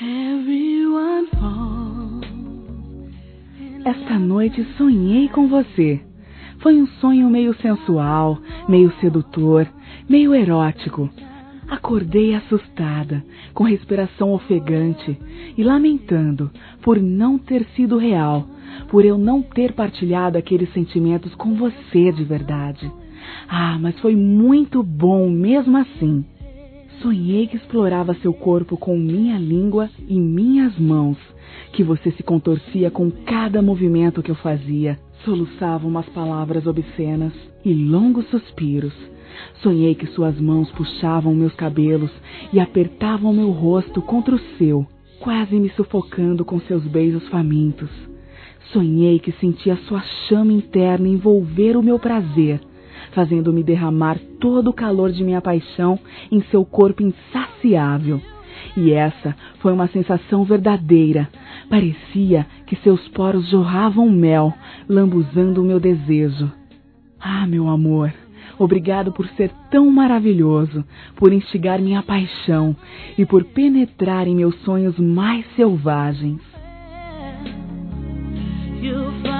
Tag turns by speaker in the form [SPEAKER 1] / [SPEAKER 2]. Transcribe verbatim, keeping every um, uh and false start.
[SPEAKER 1] Everyone falls. Esta noite sonhei com você. Foi um sonho meio sensual, meio sedutor, meio erótico. Acordei assustada, com respiração ofegante e lamentando por não ter sido real, por eu não ter partilhado aqueles sentimentos com você de verdade. Ah, mas foi muito bom mesmo assim. Sonhei que explorava seu corpo com minha língua e minhas mãos, que você se contorcia com cada movimento que eu fazia, soluçava umas palavras obscenas e longos suspiros. Sonhei que suas mãos puxavam meus cabelos e apertavam meu rosto contra o seu, quase me sufocando com seus beijos famintos. Sonhei que sentia sua chama interna envolver o meu prazer, fazendo-me derramar todo o calor de minha paixão em seu corpo insaciável. E essa foi uma sensação verdadeira. Parecia que seus poros jorravam mel, lambuzando o meu desejo. Ah, meu amor, obrigado por ser tão maravilhoso, por instigar minha paixão e por penetrar em meus sonhos mais selvagens. You